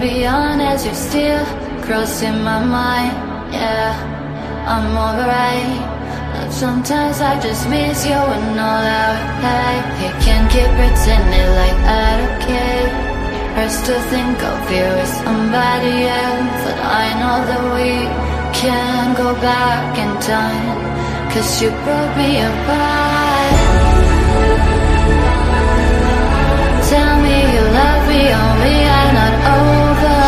be honest, you're still crossing my mind. Yeah, I'm alright, but sometimes I just miss you and all that we had. You can't keep pretending like I don't care. Hurts to think of you with somebody else, but I know that we can't go back in time, 'cause you broke me apart. Tell me you love me or we are not over,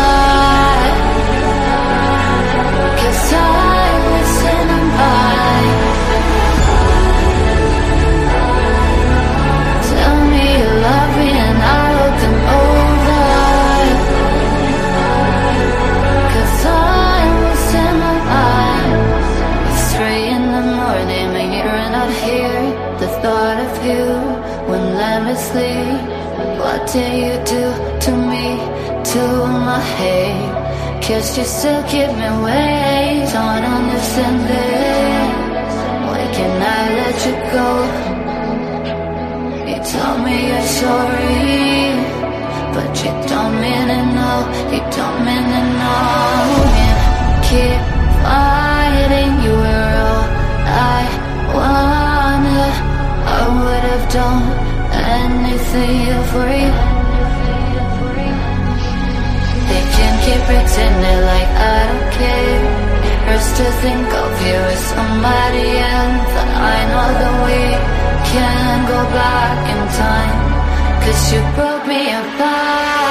'cause I was in a mind. Tell me you love me and I will come over, 'cause I was in my mind. It's 3 in the morning and you're not here. The thought of you relentlessly. What did you do to me, to my head? 'Cause you still keep me awake. Don't understand it. Why can I let you go? You told me you're sorry, but you don't mean it, no. You don't mean it, no. You keep fighting, you were all I wanted. I would have done anything for you. They can't keep pretending like I don't care. Hurts to think of you as somebody else, but I know that we can't go back in time, 'cause you broke me apart.